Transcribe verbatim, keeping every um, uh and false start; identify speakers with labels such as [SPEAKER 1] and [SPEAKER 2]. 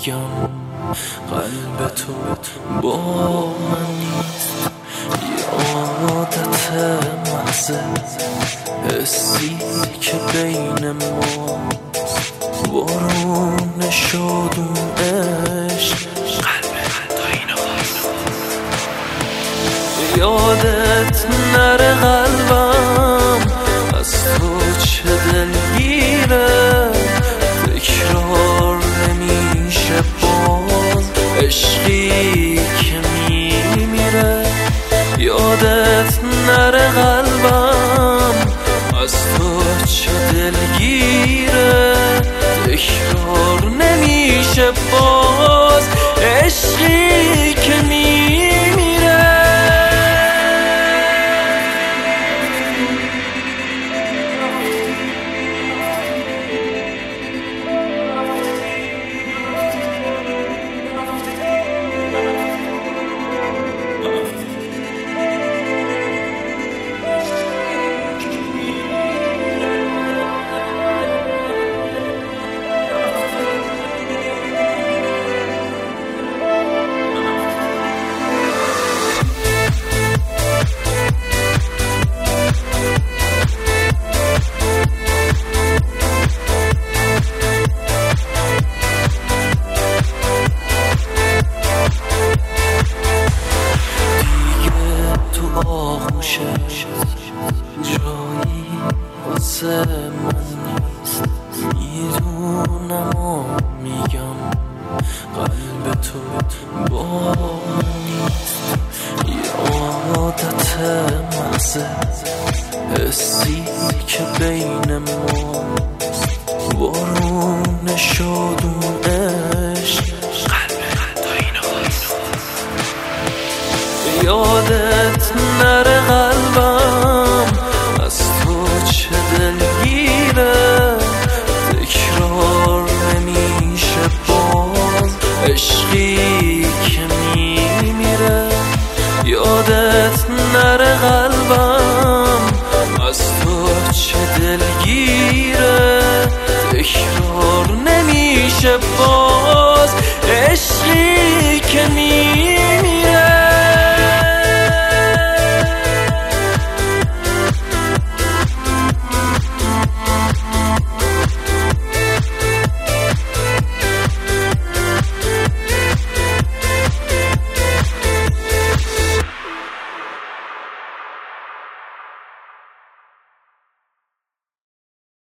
[SPEAKER 1] میگم قلب تو با من نیست، یادت محض حسی که بین ما بارون شد اون عشق قلب تا اینو یادت نره قلبم از تو چه دلگیره، تکرار نمیشه باز عشقی که میمیره. یادت نره قلبم از تو چه دلگیره، تکرار نمیشه باز عشقی که میمیره. جایی واسه من نیست، میدونم و میگم قلب تو با من نیست، یادت محض حسی که بین ما بارون شد اون عشق قلب تا اینو یادت نره قلبم از تو چه دلگیره، تکرار نمیشه باز عشقی که میمیره. یادت نره قلبم از تو چه دلگیره، تکرار نمیشه باز عشقی که میمیره.